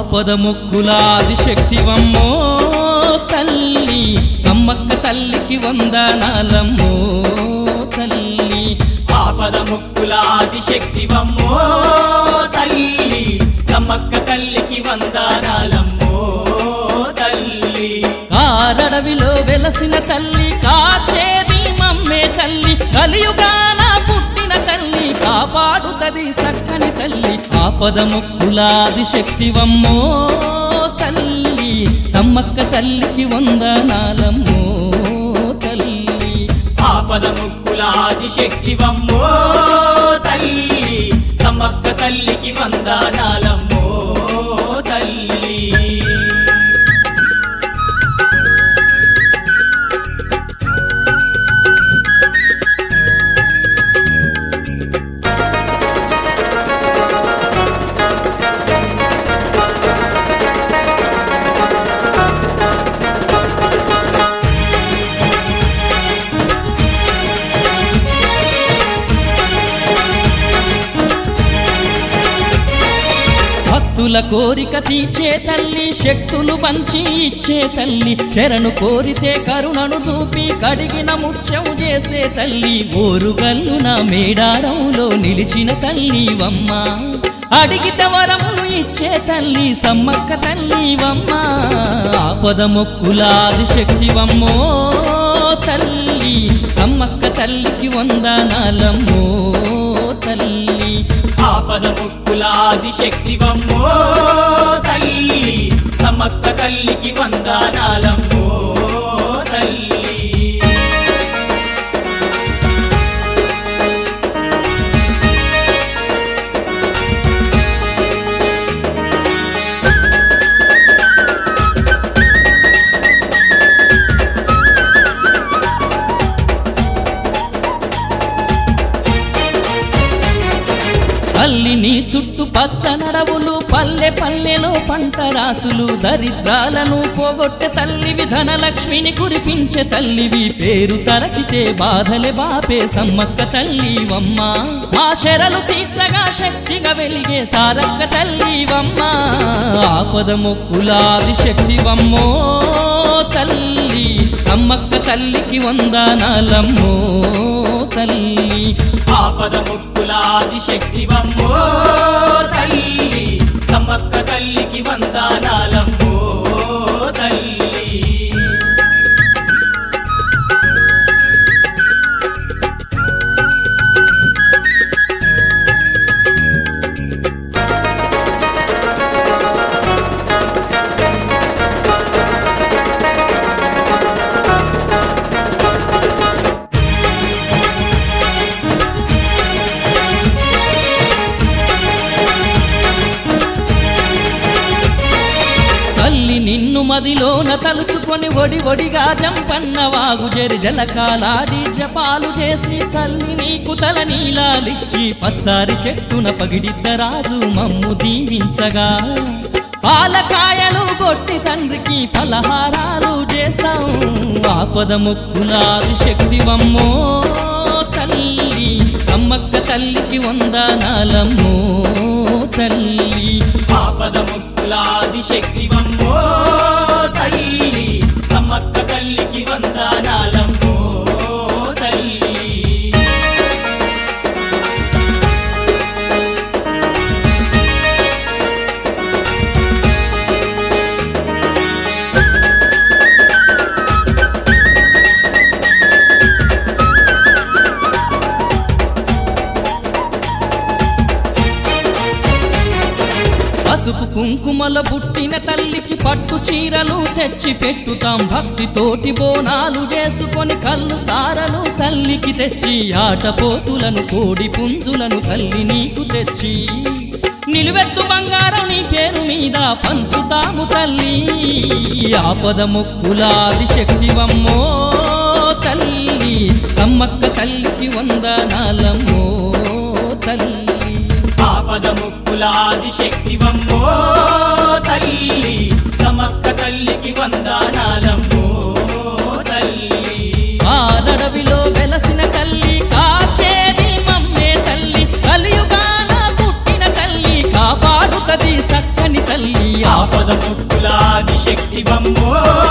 ఆపద మొక్కులాది శక్తివమ్మో తల్లి సమ్మక్క తల్లికి వందనాలమ్మో తల్లి ఆపద మొక్కులాది శక్తివమ్మో తల్లి సమ్మక్క తల్లికి వందనాలమ్మో తల్లి కారడవిలో వెలసిన తల్లి కాచేది మమ్మే తల్లి కలియుగాన పుట్టిన తల్లి కాపాడుతది సక్కని తల్లి ఆపద మొక్కులాది శక్తివమ్మో తల్లి సమ్మక్క తల్లికి వందనాలమ్మో తల్లి ఆపద మొక్కులాది శక్తివమ్మో తల్లి సమ్మక్క తల్లికి వందనాలమ్మో తల్లి భక్తుల కోరిక తీర్చే తల్లి శక్తులు పంచి ఇచ్చే తల్లి శరణు కోరితే కరుణను చూపి కడిగిన ముత్యం చేసే తల్లి ఓరుగల్లున మేడారంలో నిలిచిన తల్లివమ్మ అడిగిత వరములు ఇచ్చే తల్లి సమ్మక్క తల్లివమ్మ ఆపద మొక్కులాది శక్తివమ్మో తల్లి సమ్మక్క తల్లికి వందనాలమ్మో తల్లి ఆపద మొక్కులాది శక్తివమ్మో తల్లి సమ్మక్క తల్లికి వందనాలమ్మో తల్లి తల్లిని చుట్టు పచ్చ నడవులు పల్లె పల్లెలో పంట రాసులు దరిద్రాలను పోగొట్టె తల్లివి ధనలక్ష్మిని కురిపించే తల్లివి పేరు తరచితే బాధలే బాపే సమ్మక్క తల్లివమ్మ మా శరలు తీర్చగా శక్తిగా వెలిగే సారక్క తల్లివమ్మ ఆపద మొక్కులాది శక్తివమ్మో తల్లి సమ్మక్క తల్లికి వందనాలమ్మో తల్లి ఆపద మొక్కులాది శక్తివమ్మో తల్లి సమ్మక్క తల్లికి వందనాలమ్మో తల్లి నిన్ను మదిలోన తలుసుకొని ఒడి ఒడిగా జంపన్న వాగు జరి జలకాలాడి జపాలు చేసి తల్లి నీకు తల నీలాలిచ్చి పచ్చారి చెట్టున పగిడిద్దరాజు మమ్ము దీవించగా పాలకాయలు కొట్టి తండ్రికి పలహారాలు చేస్తాం ఆపద మొక్కులాది శక్తివమ్మో తల్లి సమ్మక్క తల్లికి వందనాలమ్మో తల్లి ఆపద మొక్కులాది శక్తివమ్మో తల్లి సమ్మక్క తల్లికి వందనాలమ్మో తల్లి పసుపు కుంకుమల పుట్టిన తల్లికి పట్టు చీరలు తెచ్చి పెట్టుతాం భక్తితోటి బోనాలు చేసుకొని కళ్ళు సారలు తల్లికి తెచ్చి ఆటపోతులను కోడి పుంజులను తల్లి నీకు తెచ్చి నిలువెత్తు బంగారం నీ పేరు మీద పంచుతాము తల్లి ఆపద మొక్కులాది శక్తివమ్మో తల్లి సమ్మక్క తల్లికి వందనాలమ్మో తల్లి ఆపద మొక్కులాది శక్తివమ్మో తల్లి సమ్మక్క తల్లికి వందనాలమ్మో తల్లి ఆరడవిలో వెలసిన తల్లి కాచేది మమ్మే తల్లి కలియుగాన పుట్టిన తల్లి కాపాడుతది సక్కని తల్లి శక్తివమ్మో